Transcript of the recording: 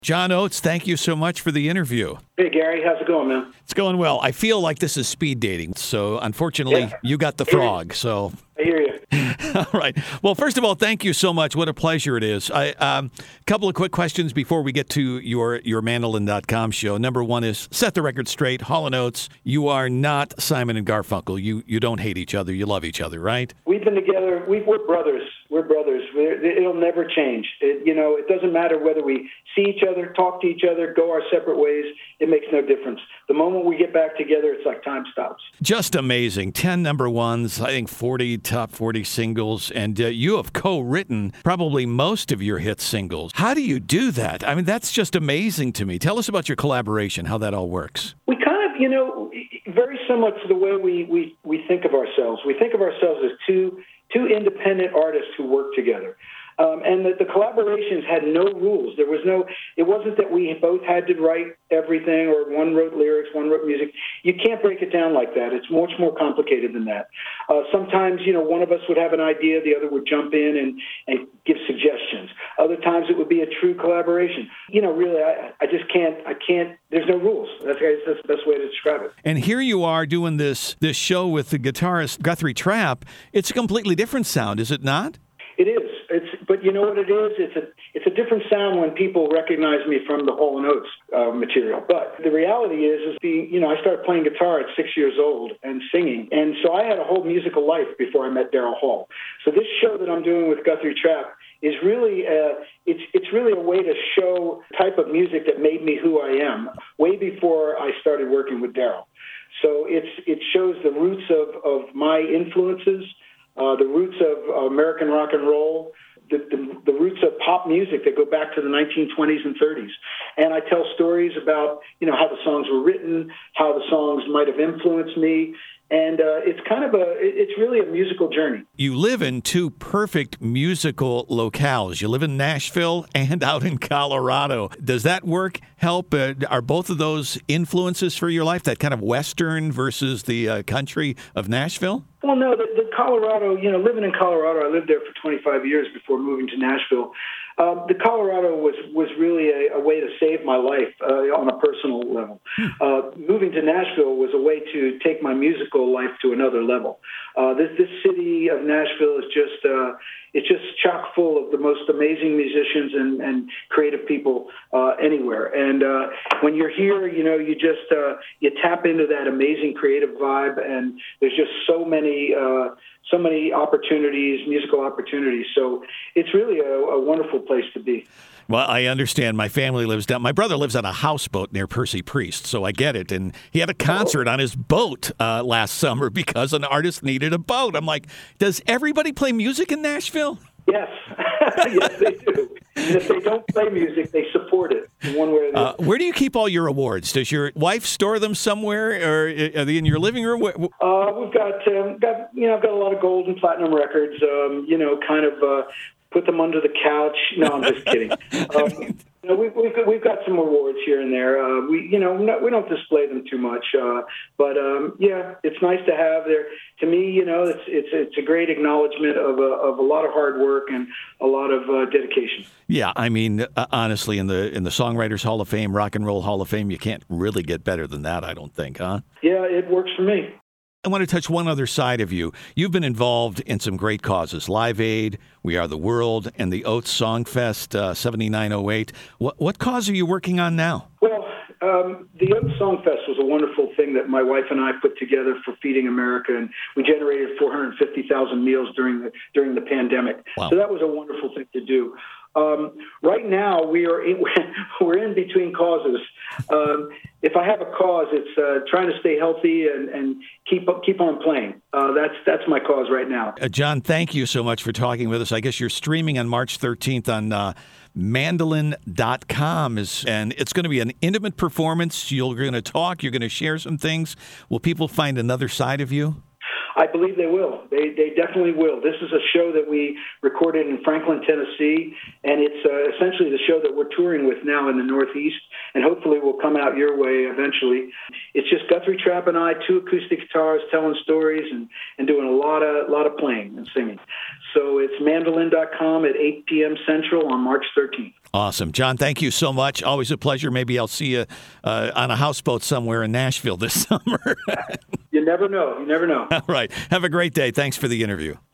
John Oates, thank you so much for the interview. Hey, Gary, how's it going, man? It's going well. I feel like this is speed dating, so unfortunately, you got the frog, so... I hear you. All right. Well, first of all, thank you so much. What a pleasure it is. A couple of quick questions before we get to your Mandolin.com show. Number one is, set the record straight. Hall & Oates, you are not Simon and Garfunkel. You don't hate each other. You love each other, right? We've been together. We're brothers. We're brothers. It'll never change. It doesn't matter whether we see each other, talk to each other, go our separate ways. It makes no difference. The moment we get back together, it's like time stops. Just amazing. 10 number ones, I think 40 top 40 singles, and you have co-written probably most of your hit singles. How do you do that? I mean, that's just amazing to me. Tell us about your collaboration, how that all works. We kind of, very similar to the way we think of ourselves. We think of ourselves as two independent artists who work together. And the collaborations had no rules. It wasn't that we both had to write everything or one wrote lyrics, one wrote music. You can't break it down like that. It's much more complicated than that. Sometimes, one of us would have an idea, the other would jump in and give suggestions. Other times it would be a true collaboration. Really, I just can't, there's no rules. That's the best way to describe it. And here you are doing this show with the guitarist Guthrie Trapp. It's a completely different sound, is it not? It is. But you know what it is? It's a different sound when people recognize me from the Hall & Oates material. But the reality is I started playing guitar at 6 years old and singing. And so I had a whole musical life before I met Daryl Hall. So this show that I'm doing with Guthrie Trapp is really, it's really a way to show the type of music that made me who I am way before I started working with Daryl. So it shows the roots of my influences, the roots of American rock and roll, the roots of pop music that go back to the 1920s and 30s. And I tell stories about, how the songs were written, how the songs might have influenced me. And it's really a musical journey. You live in two perfect musical locales. You live in Nashville and out in Colorado. Does that help? Are both of those influences for your life, that kind of Western versus the country of Nashville? Well, no, the Colorado, living in Colorado, I lived there for 25 years before moving to Nashville. The Colorado was really a way to save my life on a personal level. Moving to Nashville was a way to take my musical life to another level. This city of Nashville is it's just chock full of the most amazing musicians and creative people anywhere. And when you're here, you tap into that amazing creative vibe, and there's just so many opportunities, musical opportunities. So it's really a wonderful place to be. Well, I understand. My family lives down. My brother lives on a houseboat near Percy Priest, so I get it. And he had a concert on his boat last summer because an artist needed a boat. I'm like, does everybody play music in Nashville? Yes. Yes, they do. And if they don't play music, they support it in one way or the other. Where do you keep all your awards? Does your wife store them somewhere, or are they in your living room? We've got I've got a lot of gold and platinum records. Put them under the couch. No, I'm just kidding. We've got some awards here and there. We don't display them too much, but it's nice to have there. To me, it's a great acknowledgement of a lot of hard work and a lot of dedication. Yeah, I mean, honestly, in the Songwriters Hall of Fame, Rock and Roll Hall of Fame, you can't really get better than that, I don't think, huh? Yeah, it works for me. I want to touch one other side of you. You've been involved in some great causes, Live Aid, We Are the World, and the Oates Songfest 7908. What cause are you working on now? Well, the Oates Songfest was a wonderful thing that my wife and I put together for Feeding America, and we generated 450,000 meals during the pandemic. Wow. So that was a wonderful thing to do. Right now, we're in between causes. If I have a cause, it's trying to stay healthy and keep on playing. That's my cause right now. John, thank you so much for talking with us. I guess you're streaming on March 13th on Mandolin.com, and it's going to be an intimate performance. You're going to talk. You're going to share some things. Will people find another side of you? I believe they will. They definitely will. This is a show that we recorded in Franklin, Tennessee, and it's essentially the show that we're touring with now in the Northeast, and hopefully will come out your way eventually. It's just Guthrie Trapp and I, 2 acoustic guitars, telling stories and doing a lot of playing and singing. So it's mandolin.com at 8 p.m. Central on March 13th. Awesome. John, thank you so much. Always a pleasure. Maybe I'll see you on a houseboat somewhere in Nashville this summer. You never know. You never know. All right. Have a great day. Thanks for the interview.